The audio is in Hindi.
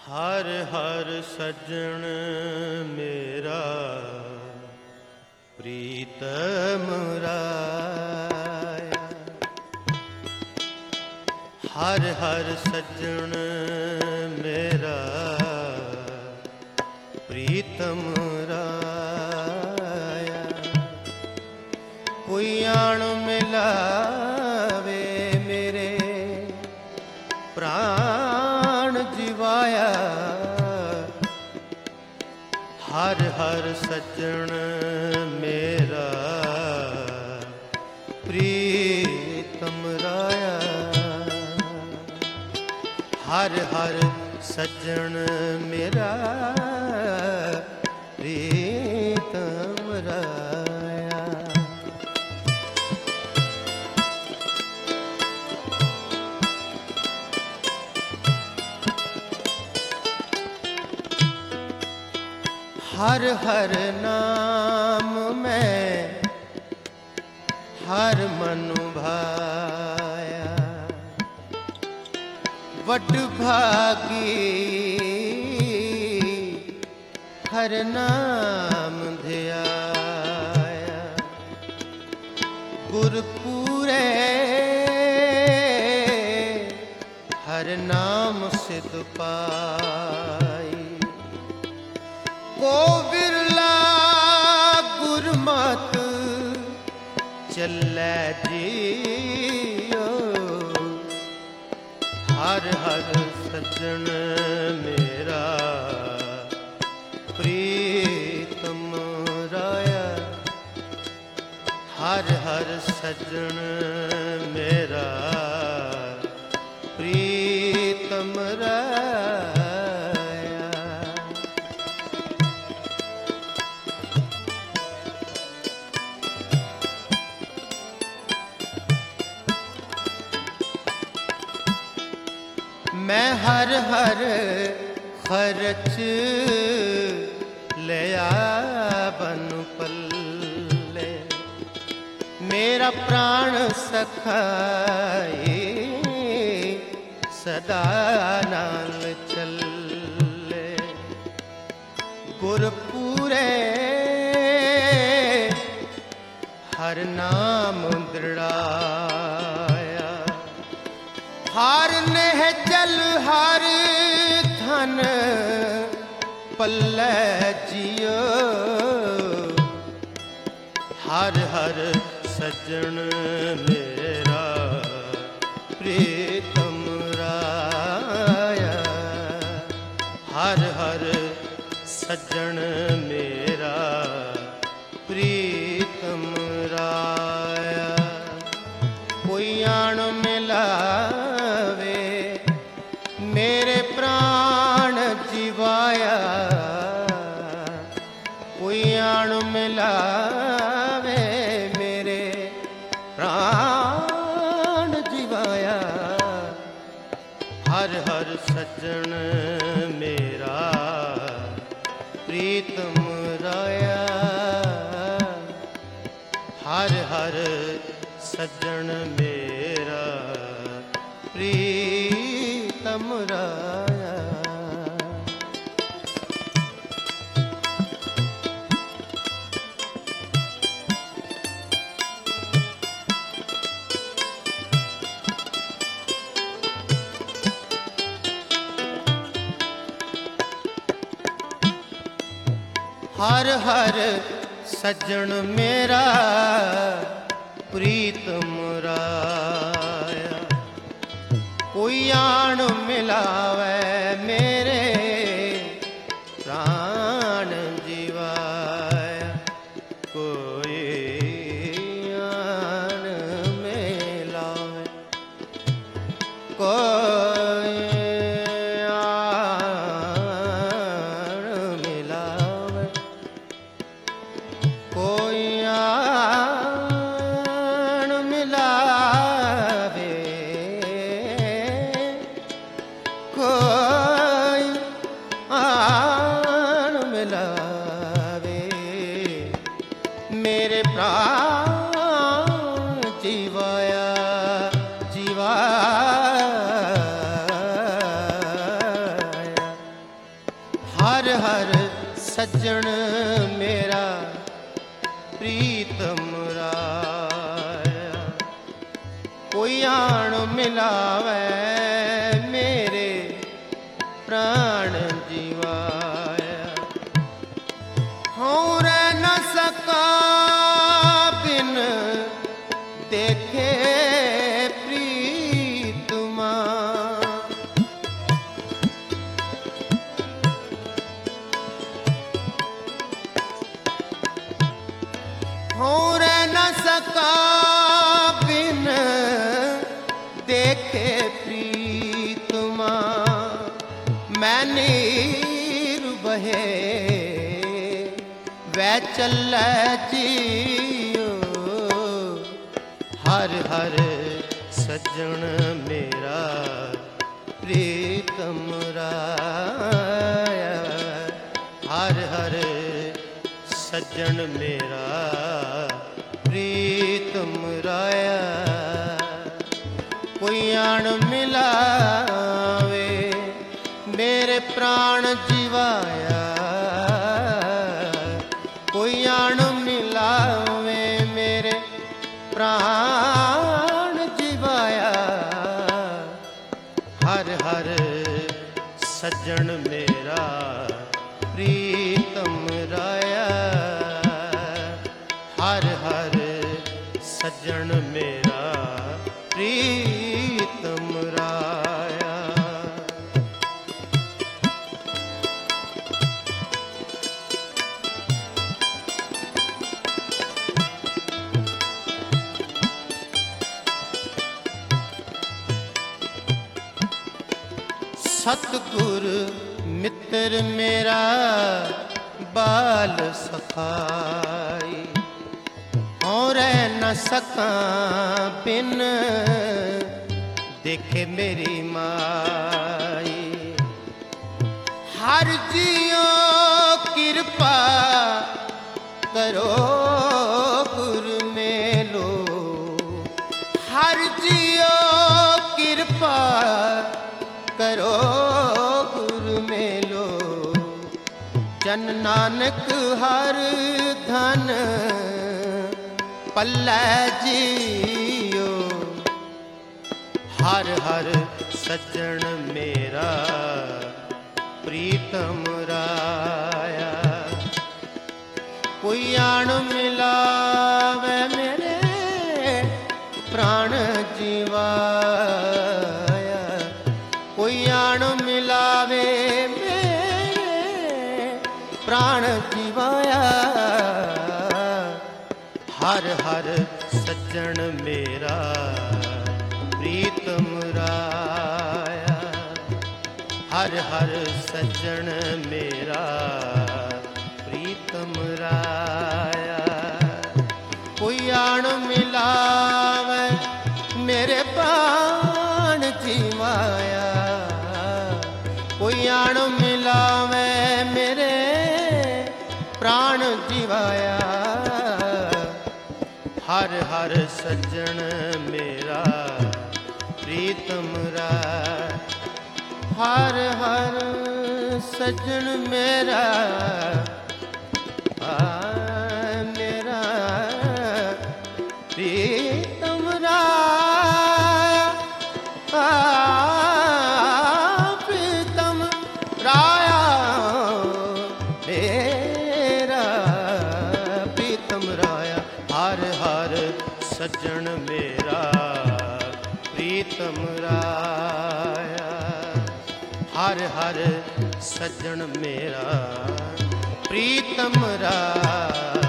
हर हर सज्जन मेरा प्रीतम राया। हर हर सज्जन मेरा प्रीतम राया। कोई आण मिलावे मेरे प्राण जीवाया। हर हर सज्जन मेरा प्रीतम राया। हर हर सज्जन मेरा प्रीतम राया। हर हर नाम में हर मनु भाया। वड भागी हर नाम ध्याया। गुरपुरे हर नाम सिद्ध पाई। को बिरला गुरमत चलै जियो। हर हर सज्जन मेरा प्रीतम राया। हर हर सज्जन मेरा प्रीतम राया। मैं हर हर खर्च लिया बन पल्ले। मेरा प्राण सखाई सदा नाल चले। गुरपुरे हर नाम दृढ़ाया। हर नेह जल हर धन पल्ले जियो। हर हर सज्जन मेरा प्रीतम राया। हर हर सज्जन मेरा प्रीतम राया। कोई आण मिलावे मेरे प्राण जीवाया। कोई आण मिलावे मेरे प्राण जीवाया। हर हर सज्जन मेरा प्रीतम राया। हर हर सज्जन मेरा प्रीतम राया। हर हर सज्जन मेरा प्रीतम राया। कोई आण मिलावे मेरे प्राण जीवाया। कोई आण मिलावे कोई आण मिलावे। कोई आण मिलावे कोई आण मिलावे। मेरे प्राण जीवाया जीवाया। सज्जन मेरा प्रीतम राया। कोई आण मिलावे मेरे प्राण जीवाया। हूँ रह न सका बिन देखे प्रीतमा। हूँ रह न सका बिन देखे प्रीतमा। मैं नीर बहे वै चलै जियो। हर हर सज्जन मेरा प्रीतम राया। हर हर सज्जन मेरा प्रीतम राया। कोई आण मिलावे मेरे प्राण जीवाया। कोई आण मिलावे मेरे प्राण जीवाया। हर हर सज्जन मेरा प्रीतम राया। हर हर सज्जन मेरा प्रीतम राया। सतगुर मित्र मेरा बाल सखाई। और न सका बिन देखे मेरी माई। हर जियो कृपा करो गुरु मेलो। हर जियो कृपा करो गुरु मेलो। जन नानक हर धन पल्लै जियो। हर हर सज्जन मेरा प्रीतम राया। कोई आण मिलावे मेरे प्राण जीवाया। कोई आण मिलावे मेरे प्राण जीवाया। हर हर सज्जन मेरा प्रीतम राया। हर हर सज्जन मेरा प्रीतम राया। कोई आण मिलावे मेरे प्राण जीवाया। कोई आण मिलावे मेरे प्राण जीवाया। हर हर सज्जन मेरा प्रीतम राया। हर हर सज्जन मेरा मेरा प्रीतम राया। प्रीतम राया मेरा प्रीतम राया। हर हर सज्जन मेरा प्रीतम राया। हर हर सज्जन मेरा प्रीतम राया।